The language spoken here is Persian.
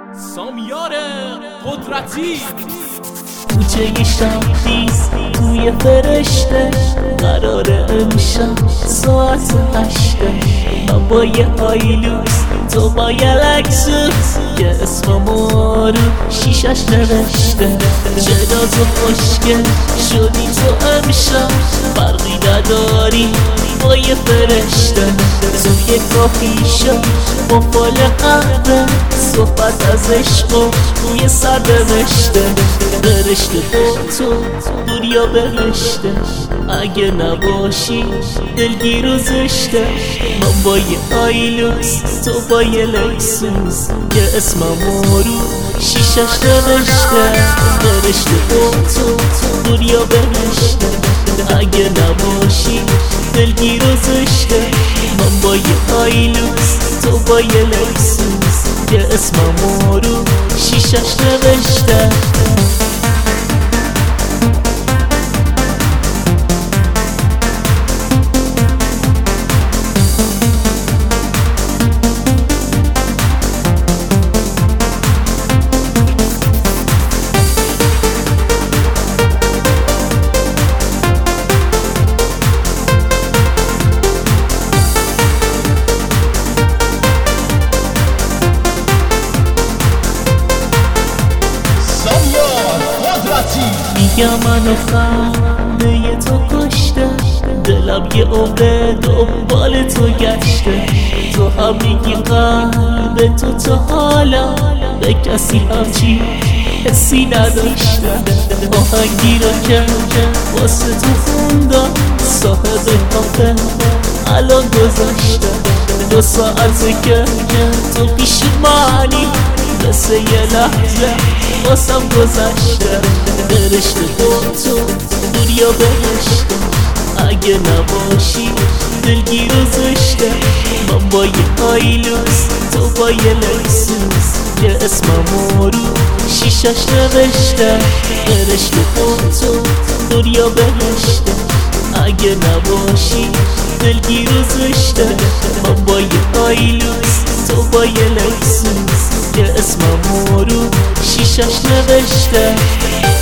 سامیار قدرتی کوچه شبیز توی فرشته قرار امشب ساعت 8 من با یه هایلوکس تو با یه لکسوس که اسممو رو شیشش نوشته چرا تو خوشگل شدی تو امشب فرقی نداری با یه فرشته توی کافی شب با فال قهوه صحبت از عشق و روی سر نوشته فرشته با تو دنیا بهشته اگه نباشی دلگیر و زشته من با یه آیلوکس تو با یه لکسوس که اسممو رو شیشش نوشته فرشته با تو دنیا بهشته اگه نباشی دلگیر و زشته من با یه آیلوکس تو با یه لکسوس که اسممو رو شیشش نوشته میگم منو خنده تو کشته دلم یه عمر دنبال تو گشته تو هم میگی قلب تو تا حالا به کسی همچی حسی نداشته آهنگی رو که واسه تو خوندم صاحب کافه الان گذاشته 2 ساعته که تو پیش منی مثل یه لحظه واسم گذشته فرشته با تو دنیا بهشته اگه نباشی دلگیر و زشته من با یه آیلوکس تو با یه لکسوس که اسممو رو شیشش نوشته فرشته با تو دنیا بهشته اگه نباشی دلگیر و زشته من با یه آیلوکس تو با یه لکسوس که اسممو رو شیشش نوشته